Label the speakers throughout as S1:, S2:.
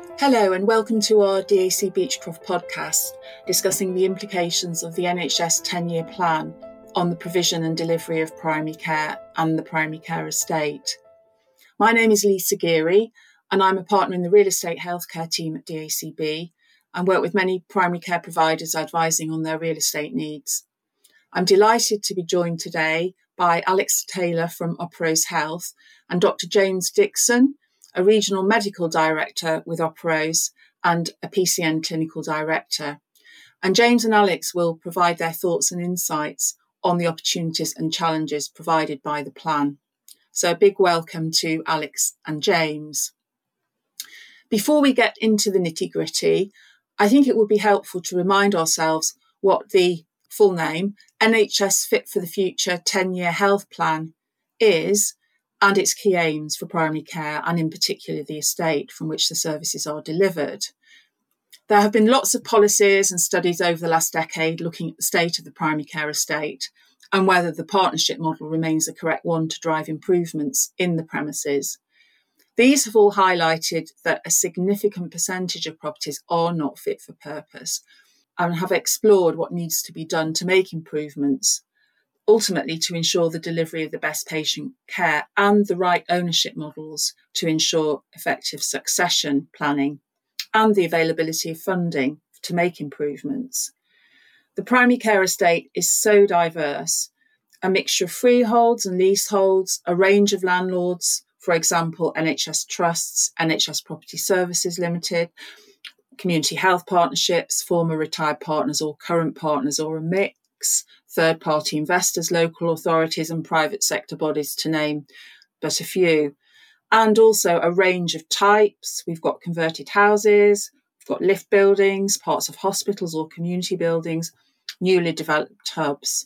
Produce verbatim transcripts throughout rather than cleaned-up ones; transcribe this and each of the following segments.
S1: Hello and welcome to our D A C Beechcroft podcast, discussing the implications of the N H S ten-year plan on the provision and delivery of primary care and the primary care estate. My name is Lisa Geary and I'm a partner in the real estate healthcare team at D A C B and work with many primary care providers advising on their real estate needs. I'm delighted to be joined today by Alex Taylor from Operose Health and Doctor James Dixon, a Regional Medical Director with Operose and a P C N Clinical Director. And James and Alex will provide their thoughts and insights on the opportunities and challenges provided by the plan. So a big welcome to Alex and James. Before we get into the nitty-gritty, I think it would be helpful to remind ourselves what the full name, N H S Fit for the Future ten-year health plan, is, and its key aims for primary care and in particular the estate from which the services are delivered. There have been lots of policies and studies over the last decade looking at the state of the primary care estate and whether the partnership model remains the correct one to drive improvements in the premises. These have all highlighted that a significant percentage of properties are not fit for purpose and have explored what needs to be done to make improvements, ultimately to ensure the delivery of the best patient care and the right ownership models to ensure effective succession planning and the availability of funding to make improvements. The primary care estate is so diverse, a mixture of freeholds and leaseholds, a range of landlords, for example, N H S trusts, N H S Property Services Limited, community health partnerships, former retired partners or current partners or a mix, third-party investors, local authorities and private sector bodies, to name but a few. And also a range of types. We've got converted houses, we've got lift buildings, parts of hospitals or community buildings, newly developed hubs.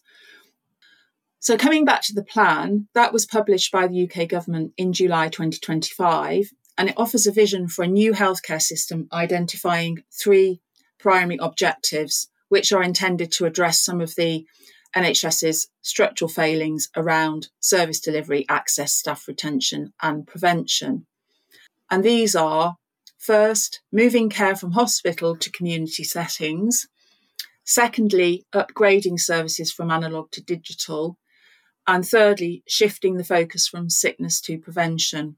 S1: So coming back to the plan, that was published by the U K government in July twenty twenty-five, and it offers a vision for a new healthcare system identifying three primary objectives which are intended to address some of the N H S's structural failings around service delivery, access, staff retention and prevention. And these are, first, moving care from hospital to community settings. Secondly, upgrading services from analogue to digital. And thirdly, shifting the focus from sickness to prevention.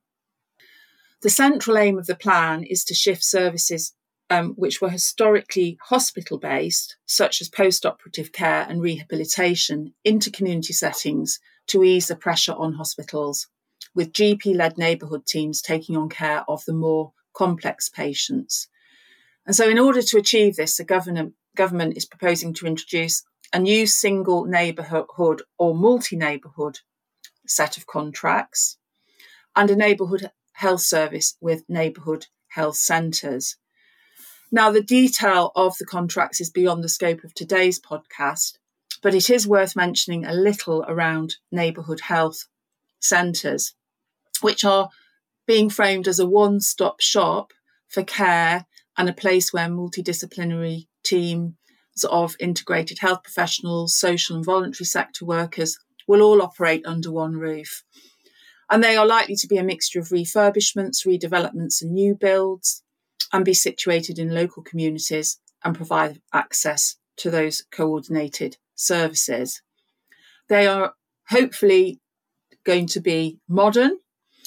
S1: The central aim of the plan is to shift services Um, which were historically hospital-based, such as post-operative care and rehabilitation, into community settings to ease the pressure on hospitals, with G P-led neighbourhood teams taking on care of the more complex patients. And so in order to achieve this, the government, government is proposing to introduce a new single neighbourhood or multi-neighbourhood set of contracts and a neighbourhood health service with neighbourhood health centres. Now, the detail of the contracts is beyond the scope of today's podcast, but it is worth mentioning a little around neighbourhood health centres, which are being framed as a one-stop shop for care and a place where multidisciplinary teams of integrated health professionals, social and voluntary sector workers will all operate under one roof. And they are likely to be a mixture of refurbishments, redevelopments and new builds, and be situated in local communities and provide access to those coordinated services. They are hopefully going to be modern,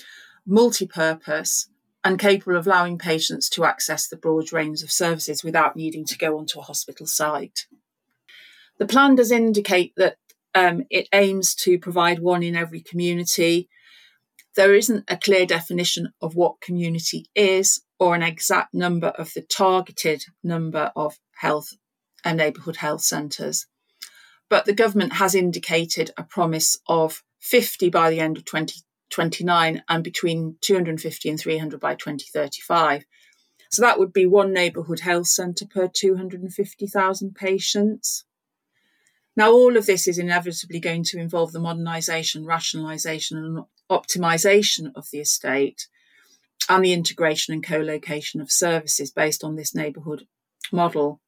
S1: multi-purpose, and capable of allowing patients to access the broad range of services without needing to go onto a hospital site. The plan does indicate that um, it aims to provide one in every community. There isn't a clear definition of what community is or an exact number of the targeted number of health and neighbourhood health centres. But the government has indicated a promise of fifty by the end of twenty twenty-nine and between two hundred fifty and three hundred by twenty thirty-five. So that would be one neighbourhood health centre per two hundred fifty thousand patients. Now, all of this is inevitably going to involve the modernisation, rationalisation and optimisation of the estate and the integration and co-location of services based on this neighbourhood model.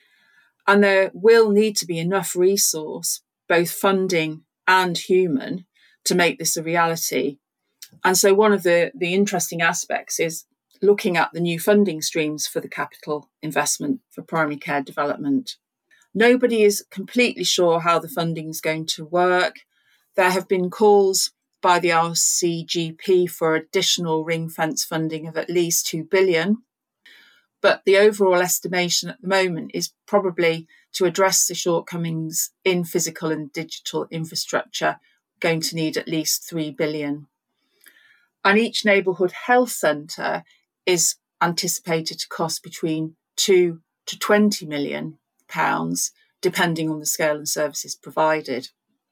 S1: And there will need to be enough resource, both funding and human, to make this a reality. And so one of the, the interesting aspects is looking at the new funding streams for the capital investment for primary care development. Nobody is completely sure how the funding is going to work. There have been calls by the R C G P for additional ring-fence funding of at least two billion pounds. But the overall estimation at the moment is probably to address the shortcomings in physical and digital infrastructure, going to need at least three billion pounds. And each neighbourhood health centre is anticipated to cost between two to twenty million pounds, depending on the scale and services provided.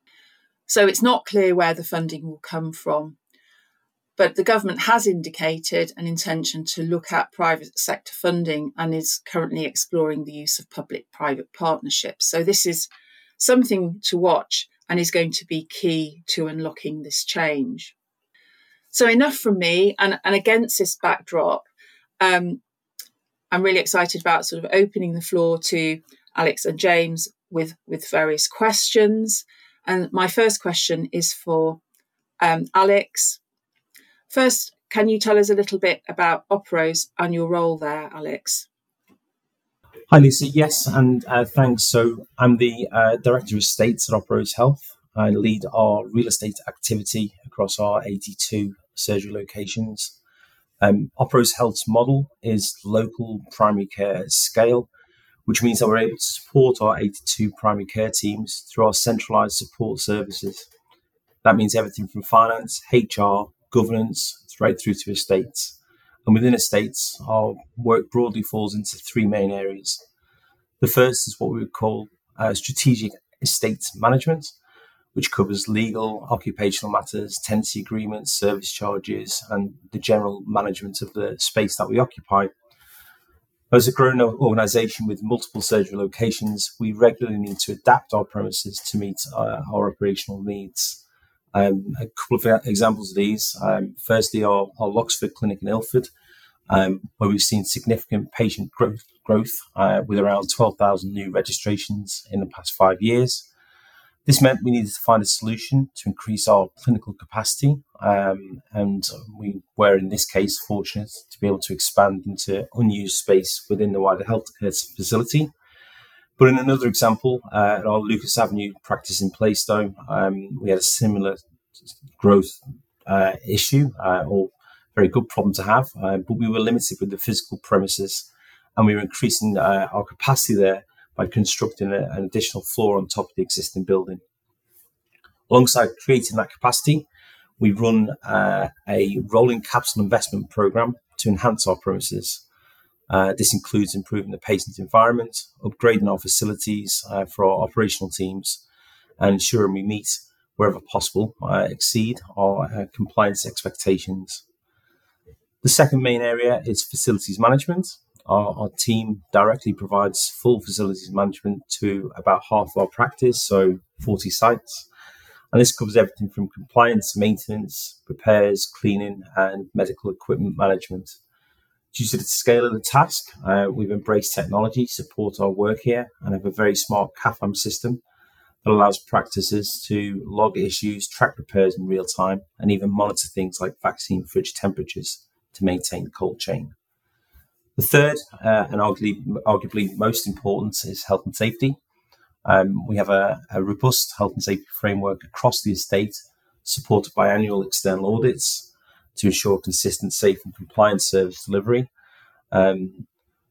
S1: So it's not clear where the funding will come from. But the government has indicated an intention to look at private sector funding and is currently exploring the use of public-private partnerships. So this is something to watch and is going to be key to unlocking this change. So enough from me. And, and against this backdrop, um, I'm really excited about sort of opening the floor to Alex and James with, with various questions. And my first question is for um, Alex. First, can you tell us a little bit about Operose and your role there, Alex?
S2: Hi, Lisa. Yes, and uh, thanks. So I'm the uh, Director of Estates at Operose Health. I lead our real estate activity across our eighty-two surgery locations. Um, Operose Health's model is local primary care at scale, which means that we're able to support our eighty-two primary care teams through our centralised support services. That means everything from finance, H R, governance, right through to estates. And within estates, our work broadly falls into three main areas. The first is what we would call uh, strategic estate management, which covers legal, occupational matters, tenancy agreements, service charges, and the general management of the space that we occupy. As a growing organisation with multiple surgery locations, we regularly need to adapt our premises to meet uh, our operational needs. Um, a couple of examples of these. Um, firstly, our, our Loxford Clinic in Ilford, um, where we've seen significant patient growth, growth uh, with around twelve thousand new registrations in the past five years. This meant we needed to find a solution to increase our clinical capacity, um, and we were, in this case, fortunate to be able to expand into unused space within the wider healthcare facility. But in another example, uh, at our Lucas Avenue practice in Plaistow, um, we had a similar growth uh, issue, uh, or very good problem to have, uh, but we were limited with the physical premises, and we were increasing uh, our capacity there by constructing a, an additional floor on top of the existing building. Alongside creating that capacity, we run uh, a rolling capital investment programme to enhance our premises. Uh, this includes improving the patient environment, upgrading our facilities uh, for our operational teams, and ensuring we meet, wherever possible, uh, exceed our uh, compliance expectations. The second main area is facilities management. Our, our team directly provides full facilities management to about half of our practice, so forty sites. And this covers everything from compliance, maintenance, repairs, cleaning, and medical equipment management. Due to the scale of the task, uh, we've embraced technology to support our work here and have a very smart C A F A M system that allows practices to log issues, track repairs in real time, and even monitor things like vaccine fridge temperatures to maintain the cold chain. The third, uh, and arguably, arguably most important, is health and safety. Um, we have a, a robust health and safety framework across the estate, supported by annual external audits to ensure consistent, safe and compliant service delivery. Um,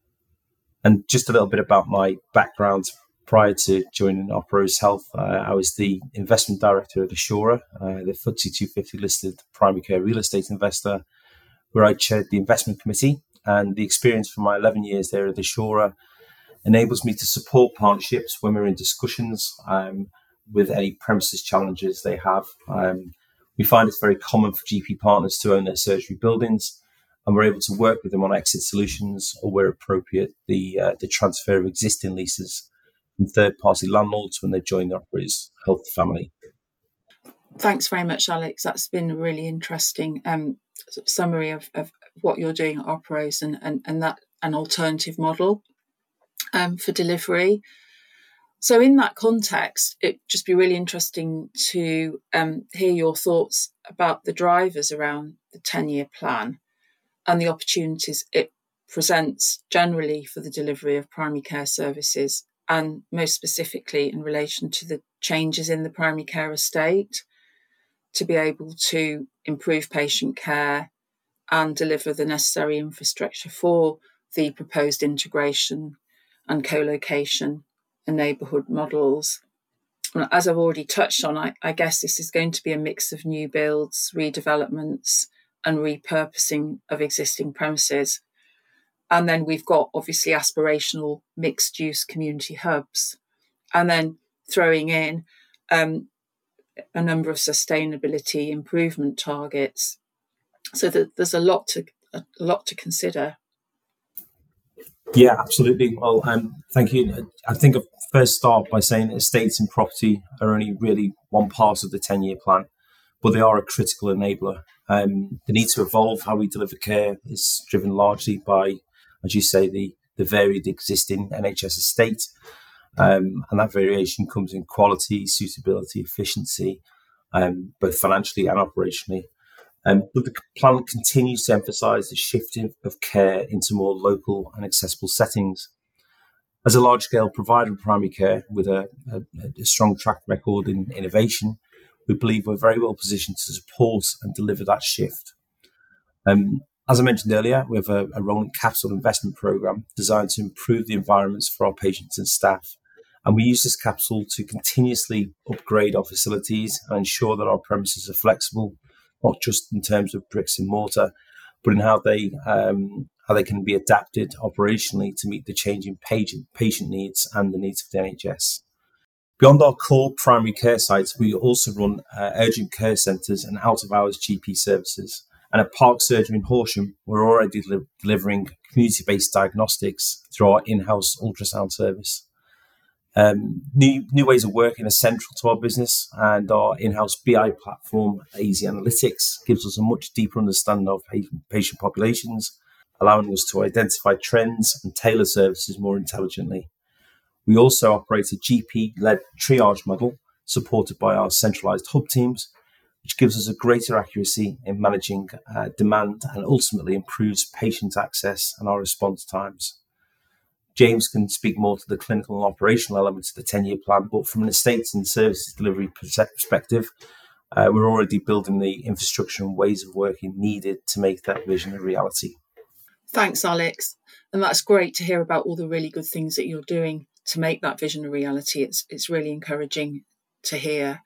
S2: and just a little bit about my background. Prior to joining Operose Health, uh, I was the investment director at Assura, uh, the F T S E two fifty listed primary care real estate investor, where I chaired the investment committee. And the experience from my eleven years there at Assura enables me to support partnerships when we're in discussions um, with any premises challenges they have. Um, we find it's very common for G P partners to own their surgery buildings, and we're able to work with them on exit solutions, or where appropriate, the uh, the transfer of existing leases from third-party landlords when they join the Operose Health family.
S1: Thanks very much, Alex. That's been a really interesting um, summary of, of what you're doing at Operose and, and, and that an alternative model um, for delivery. So in that context, it'd just be really interesting to um, hear your thoughts about the drivers around the ten-year plan. and the opportunities it presents generally for the delivery of primary care services, and most specifically in relation to the changes in the primary care estate, to be able to improve patient care and deliver the necessary infrastructure for the proposed integration and co-location and neighbourhood models. As I've already touched on, I, I guess this is going to be a mix of new builds, redevelopments, and repurposing of existing premises. And then we've got obviously aspirational mixed-use community hubs, and then throwing in um, a number of sustainability improvement targets. So that there's a lot to a lot to consider.
S2: Yeah, absolutely. Well, um, thank you. I think I'll first start by saying estates and property are only really one part of the ten-year plan, but they are a critical enabler. Um, the need to evolve how we deliver care is driven largely by, as you say, the, the varied existing N H S estate. Um, and that variation comes in quality, suitability, efficiency, um, both financially and operationally. Um, but the plan continues to emphasise the shifting of care into more local and accessible settings. As a large-scale provider of primary care with a, a, a strong track record in innovation, we believe we're very well positioned to support and deliver that shift. Um, as I mentioned earlier, we have a, a rolling capital investment programme designed to improve the environments for our patients and staff. And we use this capital to continuously upgrade our facilities and ensure that our premises are flexible, not just in terms of bricks and mortar, but in how they um, how they can be adapted operationally to meet the changing patient, patient needs and the needs of the N H S. Beyond our core primary care sites, we also run uh, urgent care centres and out-of-hours G P services. And at Park Surgery in Horsham, we're already del- delivering community-based diagnostics through our in-house ultrasound service. Um, new, new ways of working are central to our business, and our in-house B I platform, A Z Analytics, gives us a much deeper understanding of patient populations, allowing us to identify trends and tailor services more intelligently. We also operate a G P-led triage model supported by our centralised hub teams, which gives us a greater accuracy in managing uh, demand and ultimately improves patient access and our response times. James can speak more to the clinical and operational elements of the ten-year plan, but from an estates and services delivery perspective, uh, we're already building the infrastructure and ways of working needed to make that vision a reality.
S1: Thanks, Alex. And that's great to hear about all the really good things that you're doing to make that vision a reality. It's, it's really encouraging to hear.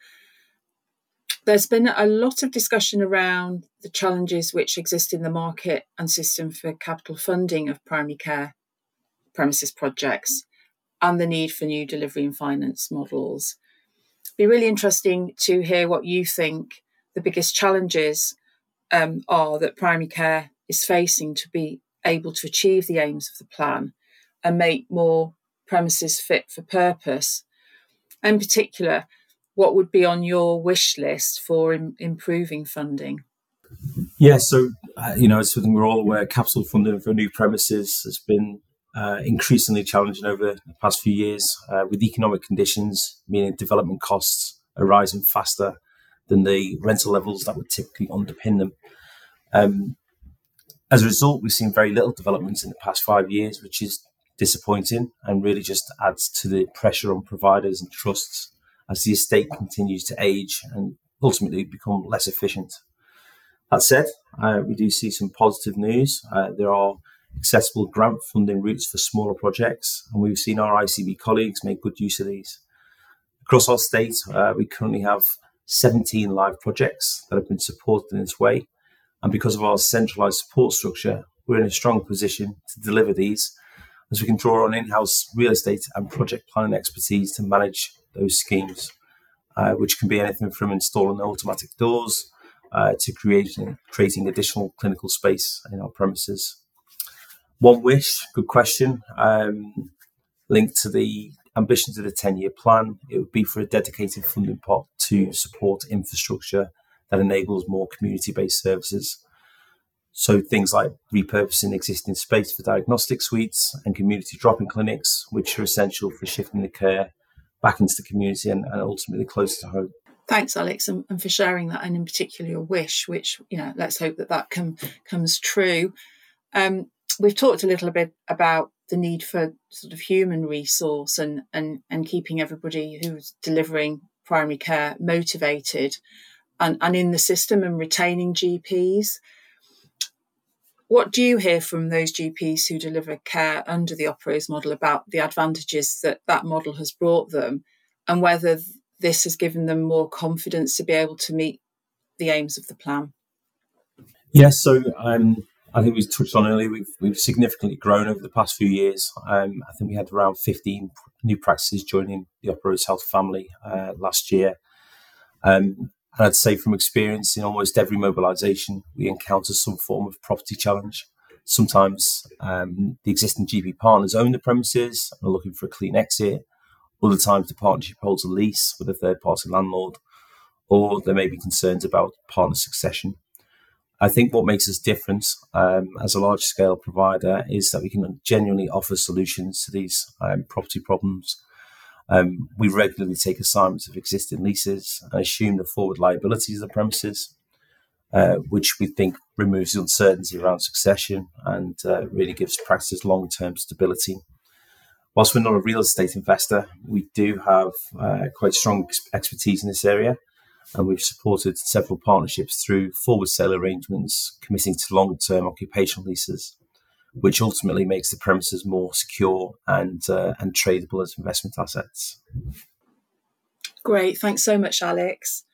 S1: There's been a lot of discussion around the challenges which exist in the market and system for capital funding of primary care premises projects and the need for new delivery and finance models. It'd be really interesting to hear what you think the biggest challenges um, are that primary care is facing to be able to achieve the aims of the plan and make more premises fit for purpose. In particular, what would be on your wish list for im- improving funding?
S2: Yeah, so, uh, you know, as something we're all aware, capital funding for new premises has been uh, increasingly challenging over the past few years, uh, with economic conditions, meaning development costs are rising faster than the rental levels that would typically underpin them. Um, as a result, we've seen very little developments in the past five years, which is disappointing and really just adds to the pressure on providers and trusts as the estate continues to age and ultimately become less efficient. That said, uh, we do see some positive news. Uh, there are accessible grant funding routes for smaller projects, and we've seen our I C B colleagues make good use of these. Across our state, uh, we currently have seventeen live projects that have been supported in this way, and because of our centralised support structure, we're in a strong position to deliver these, as we can draw on in-house real estate and project planning expertise to manage those schemes, uh, which can be anything from installing automatic doors uh, to creating, creating additional clinical space in our premises. One wish, good question, um, linked to the ambitions of the ten-year plan, it would be for a dedicated funding pot to support infrastructure that enables more community-based services. So things like repurposing existing space for diagnostic suites and community drop-in clinics, which are essential for shifting the care back into the community and, and ultimately closer to home.
S1: Thanks, Alex, and, and for sharing that, and in particular your wish, which, you know, let's hope that that can, comes true. Um, we've talked a little bit about the need for sort of human resource and, and, and keeping everybody who's delivering primary care motivated and, and in the system and retaining G Ps. What do you hear from those G Ps who deliver care under the Operose model about the advantages that that model has brought them, and whether this has given them more confidence to be able to meet the aims of the plan?
S2: Yes, so um, I think we touched on earlier, we've, we've significantly grown over the past few years. Um, I think we had around fifteen new practices joining the Operose Health family uh, last year. Um, and I'd say from experience, in almost every mobilisation, we encounter some form of property challenge. Sometimes um, the existing G P partners own the premises and are looking for a clean exit. Other times the partnership holds a lease with a third-party landlord, or there may be concerns about partner succession. I think what makes us different um, as a large-scale provider is that we can genuinely offer solutions to these um, property problems. Um, we regularly take assignments of existing leases and assume the forward liabilities of the premises, uh, which we think removes the uncertainty around succession and uh, really gives practices long-term stability. Whilst we're not a real estate investor, we do have uh, quite strong expertise in this area, and we've supported several partnerships through forward sale arrangements, committing to long-term occupational leases, which ultimately makes the premises more secure and uh, and tradable as investment assets.
S1: Great, thanks so much, Alex.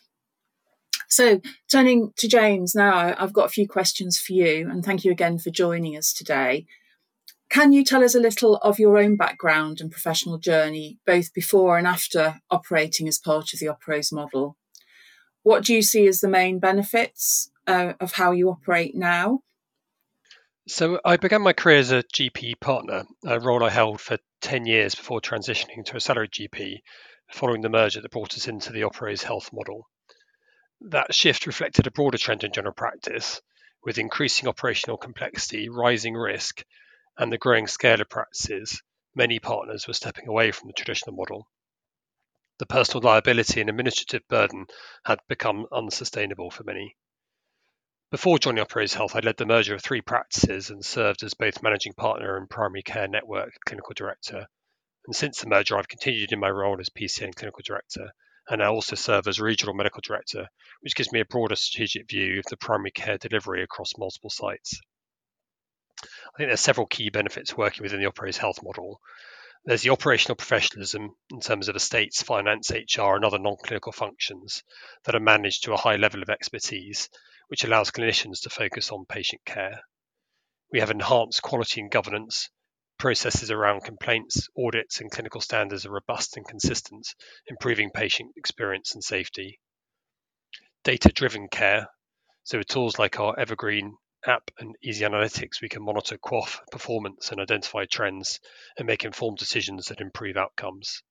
S1: So turning to James now, I've got a few questions for you, and thank you again for joining us today. Can you tell us a little of your own background and professional journey, both before and after operating as part of the Operose model? What do you see as the main benefits uh, of how you operate now?
S3: So I began my career as a G P partner, a role I held for ten years before transitioning to a salaried G P, following the merger that brought us into the Operose Health model. That shift reflected a broader trend in general practice, with increasing operational complexity, rising risk, and the growing scale of practices. Many partners were stepping away from the traditional model. The personal liability and administrative burden had become unsustainable for many. Before joining Operose Health, I led the merger of three practices and served as both managing partner and primary care network clinical director. And since the merger, I've continued in my role as P C N clinical director, and I also serve as regional medical director, which gives me a broader strategic view of the primary care delivery across multiple sites. I think there's several key benefits working within the Operose Health model. There's the operational professionalism in terms of estates, finance, H R, and other non-clinical functions that are managed to a high level of expertise, which allows clinicians to focus on patient care. We have enhanced quality and governance. Processes around complaints, audits, and clinical standards are robust and consistent, improving patient experience and safety. Data-driven care. So with tools like our Evergreen app and Easy Analytics, we can monitor Q O F performance and identify trends and make informed decisions that improve outcomes.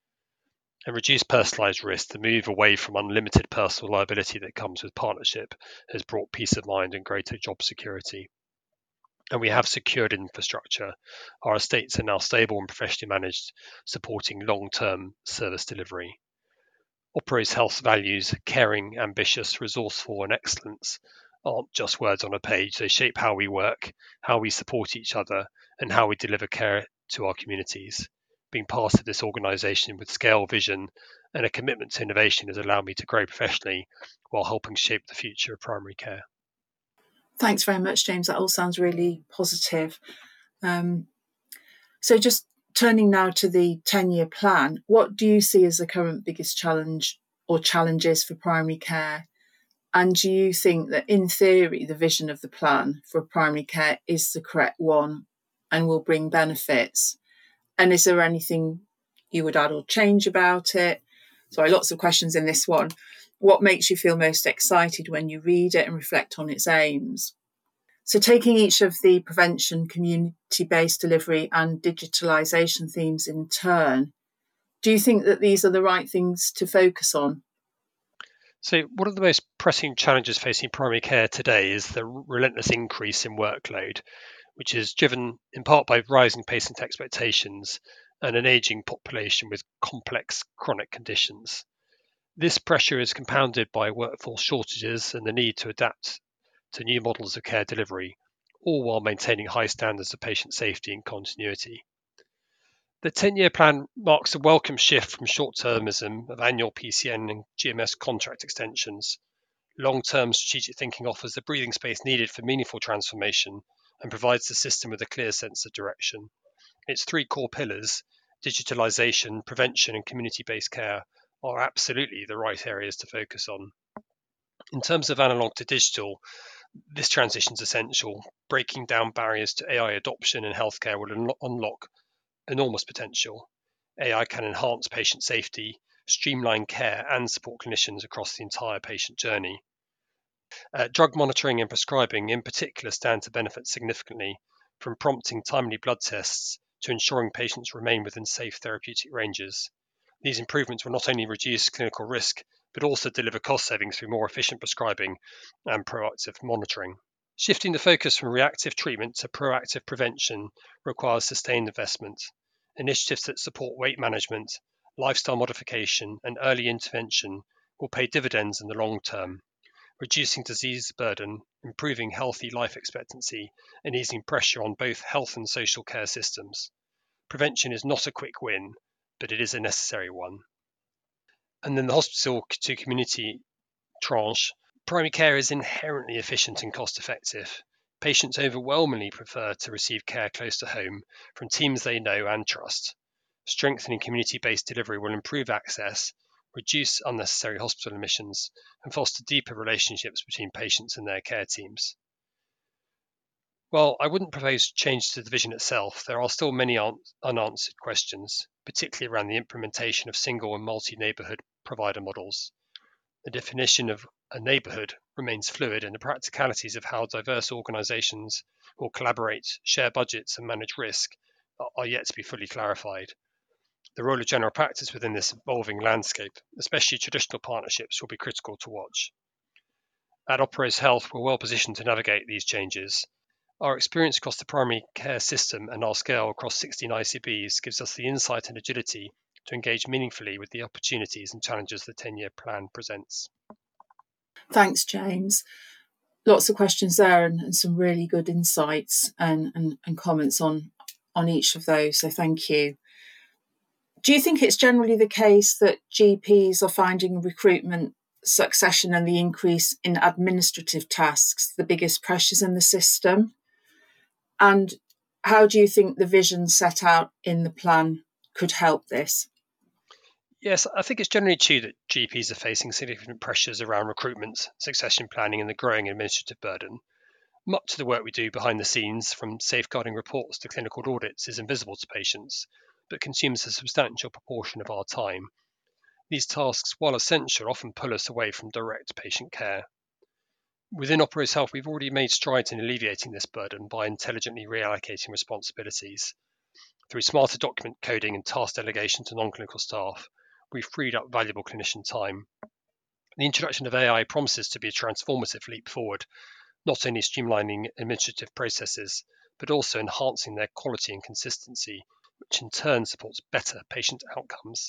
S3: And reduce personalised risk. The move away from unlimited personal liability that comes with partnership has brought peace of mind and greater job security. And we have secured infrastructure. Our estates are now stable and professionally managed, supporting long-term service delivery. Operose Health's values, caring, ambitious, resourceful, and excellence, aren't just words on a page. They shape how we work, how we support each other, and how we deliver care to our communities. Being part of this organisation with scale, vision, and a commitment to innovation has allowed me to grow professionally while helping shape the future of primary care.
S1: Thanks very much, James. That all sounds really positive. Um, so just turning now to the ten-year plan, what do you see as the current biggest challenge or challenges for primary care? And do you think that, in theory, the vision of the plan for primary care is the correct one and will bring benefits? And is there anything you would add or change about it? Sorry, lots of questions in this one. What makes you feel most excited when you read it and reflect on its aims? So taking each of the prevention, community-based delivery and digitalisation themes in turn, do you think that these are the right things to focus on?
S3: So one of the most pressing challenges facing primary care today is the relentless increase in workload, which is driven in part by rising patient expectations and an ageing population with complex chronic conditions. This pressure is compounded by workforce shortages and the need to adapt to new models of care delivery, all while maintaining high standards of patient safety and continuity. The ten-year plan marks a welcome shift from short-termism of annual P C N and G M S contract extensions. Long-term strategic thinking offers the breathing space needed for meaningful transformation and provides the system with a clear sense of direction. Its three core pillars, digitalisation, prevention and community-based care, are absolutely the right areas to focus on. In terms of analog to digital, this transition is essential. Breaking down barriers to A I adoption in healthcare will un- unlock enormous potential. A I can enhance patient safety, streamline care, and support clinicians across the entire patient journey. Uh, drug monitoring and prescribing, in particular, stand to benefit significantly, from prompting timely blood tests to ensuring patients remain within safe therapeutic ranges. These improvements will not only reduce clinical risk, but also deliver cost savings through more efficient prescribing and proactive monitoring. Shifting the focus from reactive treatment to proactive prevention requires sustained investment. Initiatives that support weight management, lifestyle modification, and early intervention will pay dividends in the long term, reducing disease burden, improving healthy life expectancy, and easing pressure on both health and social care systems. Prevention is not a quick win, but it is a necessary one. And then the hospital to community tranche. Primary care is inherently efficient and cost effective. Patients overwhelmingly prefer to receive care close to home from teams they know and trust. Strengthening community-based delivery will improve access, reduce unnecessary hospital admissions, and foster deeper relationships between patients and their care teams. While I wouldn't propose change to the division itself, there are still many un- unanswered questions, particularly around the implementation of single and multi-neighbourhood provider models. The definition of a neighbourhood remains fluid, and the practicalities of how diverse organisations will collaborate, share budgets and manage risk are yet to be fully clarified. The role of general practice within this evolving landscape, especially traditional partnerships, will be critical to watch. At Operos Health, we're well positioned to navigate these changes. Our experience across the primary care system and our scale across sixteen I C Bs gives us the insight and agility to engage meaningfully with the opportunities and challenges the ten-year plan presents.
S1: Thanks, James. Lots of questions there and, and some really good insights and, and, and comments on, on each of those, so thank you. Do you think it's generally the case that G Ps are finding recruitment, succession and the increase in administrative tasks the biggest pressures in the system? And how do you think the vision set out in the plan could help this?
S3: Yes, I think it's generally true that G Ps are facing significant pressures around recruitment, succession planning, and the growing administrative burden. Much of the work we do behind the scenes, from safeguarding reports to clinical audits, is invisible to patients, but consumes a substantial proportion of our time. These tasks, while essential, often pull us away from direct patient care. Within Operos Health, we've already made strides in alleviating this burden by intelligently reallocating responsibilities. Through smarter document coding and task delegation to non-clinical staff, we've freed up valuable clinician time. The introduction of A I promises to be a transformative leap forward, not only streamlining administrative processes, but also enhancing their quality and consistency, which in turn supports better patient outcomes.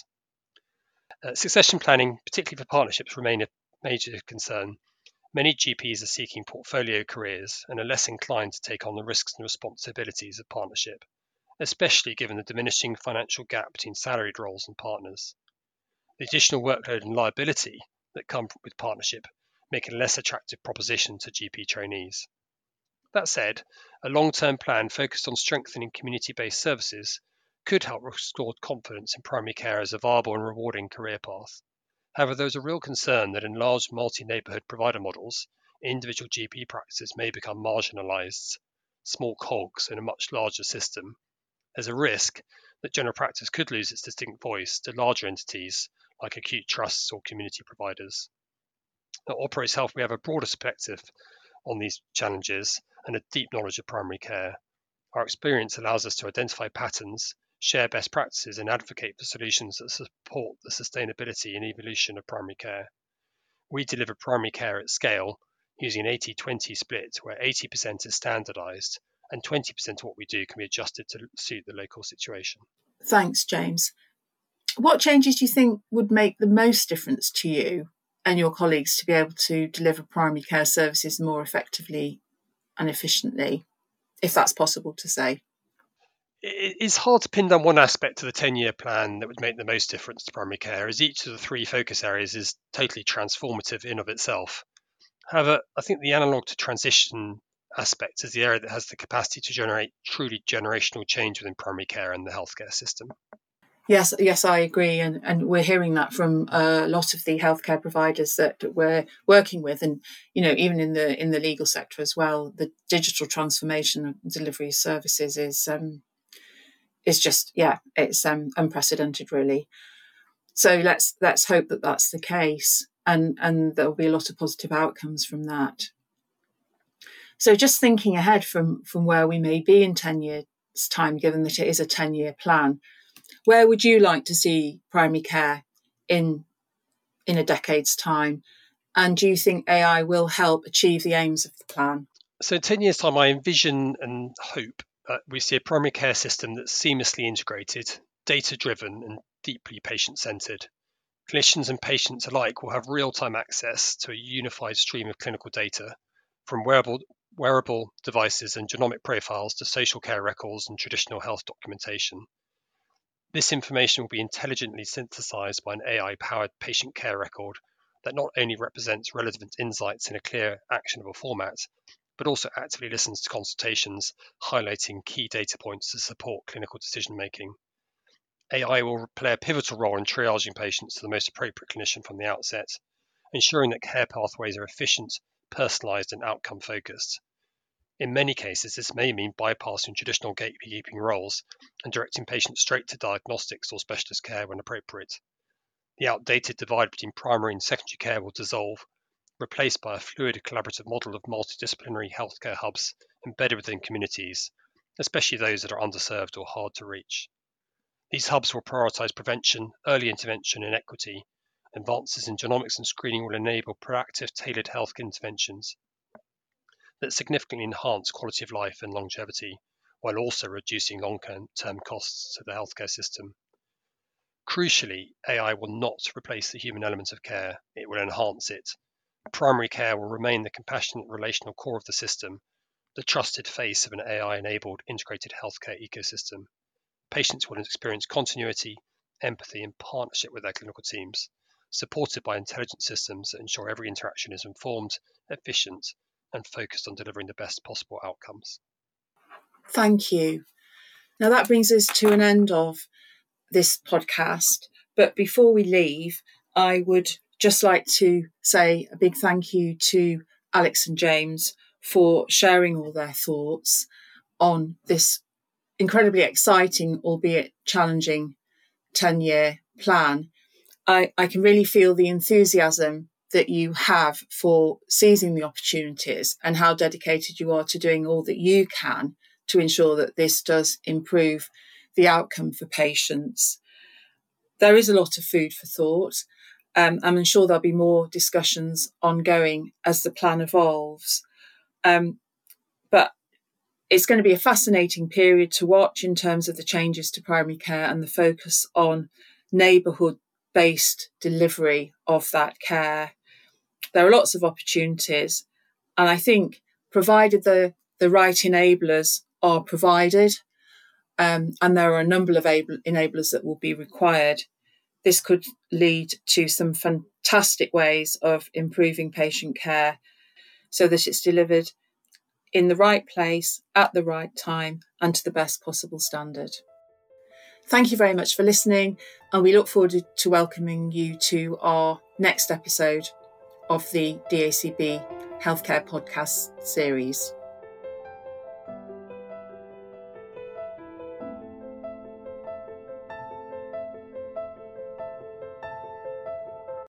S3: Uh, succession planning, particularly for partnerships, remain a major concern. Many G Ps are seeking portfolio careers and are less inclined to take on the risks and responsibilities of partnership, especially given the diminishing financial gap between salaried roles and partners. The additional workload and liability that come with partnership make it a less attractive proposition to G P trainees. That said, a long-term plan focused on strengthening community-based services could help restore confidence in primary care as a viable and rewarding career path. However, there is a real concern that in large multi-neighbourhood provider models, individual G P practices may become marginalised, small cogs in a much larger system. There's a risk that general practice could lose its distinct voice to larger entities like acute trusts or community providers. At Operos Health, we have a broader perspective on these challenges and a deep knowledge of primary care. Our experience allows us to identify patterns, share best practices, and advocate for solutions that support the sustainability and evolution of primary care. We deliver primary care at scale using an eighty twenty split where eighty percent is standardised and twenty percent of what we do can be adjusted to suit the local situation.
S1: Thanks, James. What changes do you think would make the most difference to you and your colleagues to be able to deliver primary care services more effectively and efficiently, if that's possible to say?
S3: It's hard to pin down one aspect of the ten-year plan that would make the most difference to primary care, as each of the three focus areas is totally transformative in of itself. However, I think the analog to transition aspect is the area that has the capacity to generate truly generational change within primary care and the healthcare system.
S1: Yes, yes, I agree. And, and we're hearing that from a lot of the healthcare providers that we're working with. And, you know, even in the in the legal sector as well, the digital transformation of delivery of services is um, is just, yeah, it's um, unprecedented, really. So let's let's hope that that's the case, and, and there'll be a lot of positive outcomes from that. So just thinking ahead from, from where we may be in ten years' time, given that it is a ten-year plan, where would you like to see primary care in, in a decade's time? And do you think A I will help achieve the aims of the plan?
S3: So in ten years' time, I envision and hope that we see a primary care system that's seamlessly integrated, data-driven and deeply patient-centred. Clinicians and patients alike will have real-time access to a unified stream of clinical data, from wearable, wearable devices and genomic profiles to social care records and traditional health documentation. This information will be intelligently synthesized by an A I-powered patient care record that not only represents relevant insights in a clear, actionable format, but also actively listens to consultations, highlighting key data points to support clinical decision-making. A I will play a pivotal role in triaging patients to the most appropriate clinician from the outset, ensuring that care pathways are efficient, personalised, and outcome-focused. In many cases, this may mean bypassing traditional gatekeeping roles and directing patients straight to diagnostics or specialist care when appropriate. The outdated divide between primary and secondary care will dissolve, replaced by a fluid collaborative model of multidisciplinary healthcare hubs embedded within communities, especially those that are underserved or hard to reach. These hubs will prioritise prevention, early intervention and equity. Advances in genomics and screening will enable proactive, tailored health interventions that significantly enhance quality of life and longevity, while also reducing long-term costs to the healthcare system. Crucially, A I will not replace the human element of care, it will enhance it. Primary care will remain the compassionate relational core of the system, the trusted face of an A I-enabled integrated healthcare ecosystem. Patients will experience continuity, empathy, and partnership with their clinical teams, supported by intelligent systems that ensure every interaction is informed, efficient, and focused on delivering the best possible outcomes.
S1: Thank you. Now that brings us to an end of this podcast. But before we leave, I would just like to say a big thank you to Alex and James for sharing all their thoughts on this incredibly exciting, albeit challenging, ten-year plan. I, I can really feel the enthusiasm that you have for seizing the opportunities and how dedicated you are to doing all that you can to ensure that this does improve the outcome for patients. There is a lot of food for thought. Um, I'm sure there'll be more discussions ongoing as the plan evolves. Um, but it's going to be a fascinating period to watch in terms of the changes to primary care and the focus on neighbourhood-based delivery of that care. There are lots of opportunities, and I think provided the, the right enablers are provided, um, and there are a number of able, enablers that will be required, this could lead to some fantastic ways of improving patient care so that it's delivered in the right place, at the right time, and to the best possible standard. Thank you very much for listening, and we look forward to welcoming you to our next episode of the D A C B Healthcare Podcast series.